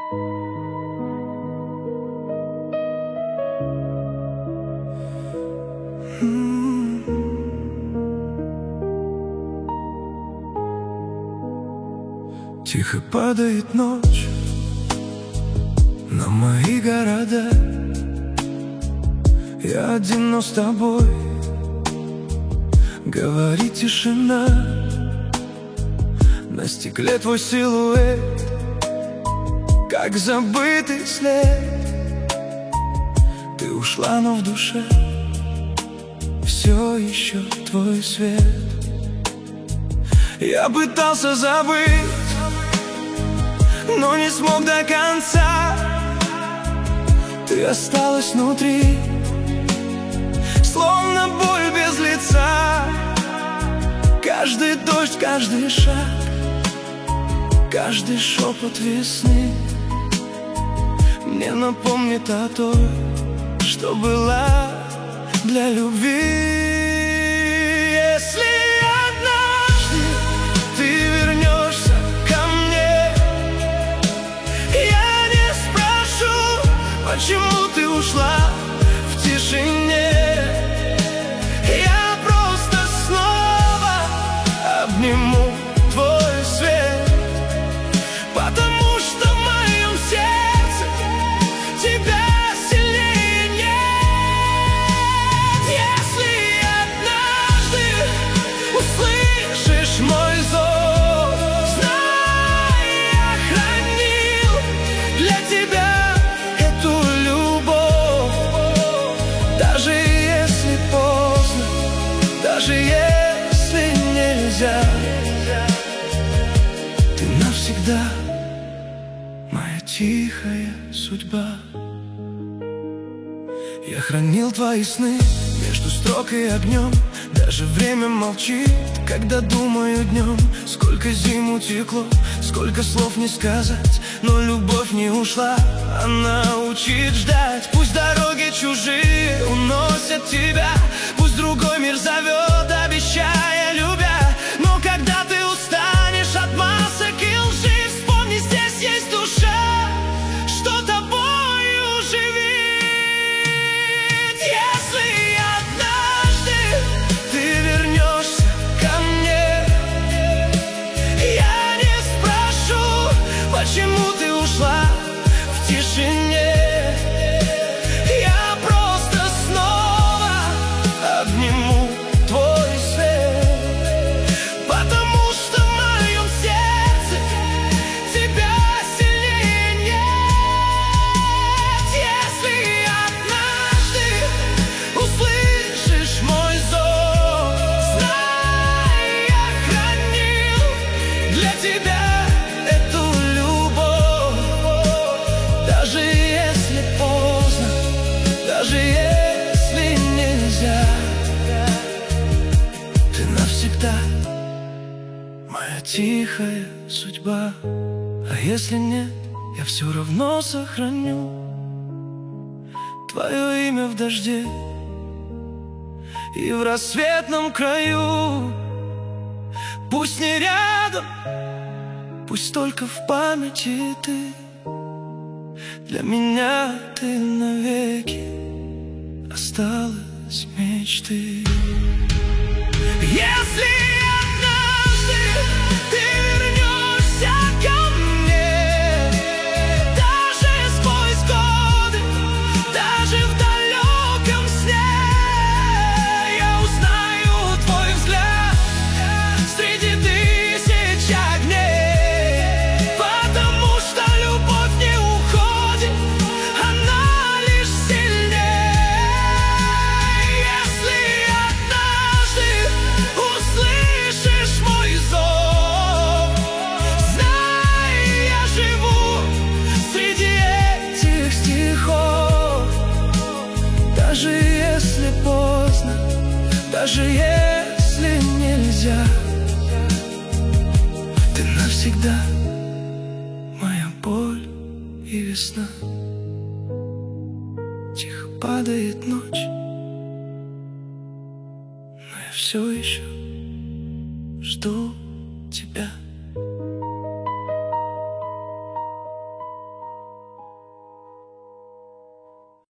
Тихо падает ночь на мои города. Я один, но с тобой говорит тишина. На стекле твой силуэт, как забытый след. Ты ушла, но в душе все еще твой свет. Я пытался забыть, но не смог до конца. Ты осталась внутри, словно боль без лица. Каждый дождь, каждый шаг, каждый шепот весны мне напомнит о той, что была для любви. Если однажды ты вернешься ко мне, я не спрошу, почему ты ушла в тишине. Я просто снова обниму твой свет, потому что в моем сердце тебя сильнее нет. Если однажды услышишь мой зов, знай, я хранил для тебя эту любовь. Даже если поздно, даже если нельзя, ты навсегда моя тихая судьба. Я хранил твои сны между строк и огнем. Даже время молчит, когда думаю днем. Сколько зим утекло, сколько слов не сказать, но любовь не ушла, она учит ждать. Пусть дороги чужие уносят тебя, пусть другой мир зовет, обещая любя. Но когда ты устанешь от масок и лжи, вспомни, здесь есть душа, что тобою живет. Если однажды ты вернешься ко мне, я не спрошу, почему ты ушла в тишине. Я просто снова обниму твой свет, потому что в моем сердце тебя сильнее нет. Если однажды услышишь мой зов, знай, я хранил для тебя эту любовь. Даже если поздно, даже если нельзя, ты навсегда моя тихая судьба. А если нет, я все равно сохраню твое имя в дожде и в рассветном краю. Пусть не рядом, пусть только в памяти ты. Для меня ты навеки осталась мечтой. Если однажды ты вернешься ко мне, даже сквозь годы, даже в далеком сне, я узнаю твой взгляд среди тысяч огней, потому что любовь не уходит, она лишь сильнее. Если однажды услышишь мой зов, знай, я живу среди этих стихов. Даже если поздно, даже если нельзя, ты навсегда моя боль и весна. Тихо падает ночь, но я все еще жду